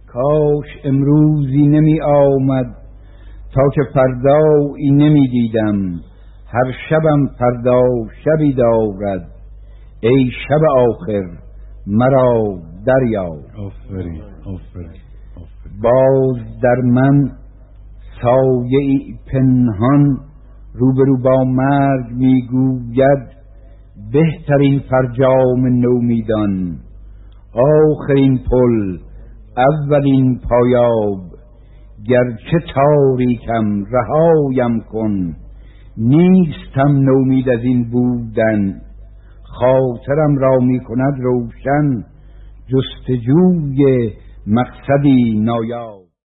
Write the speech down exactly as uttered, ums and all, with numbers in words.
کاش امروزی نمی آمد تا که فردایی نمی دیدم. هر شبم فردا شبی دارد، ای شب آخر مرا دریاب. آفرین آفرین. باز در من سایه ای پنهان روبرو با مرگ میگوید بهترین فرجام نومیدان. آخرین پل اولین پایاب، گرچه تاریکم رهایم کن. نیستم نومید از این بودن، خاطرم را می کند روشن جستجوی مقصدی نایاب.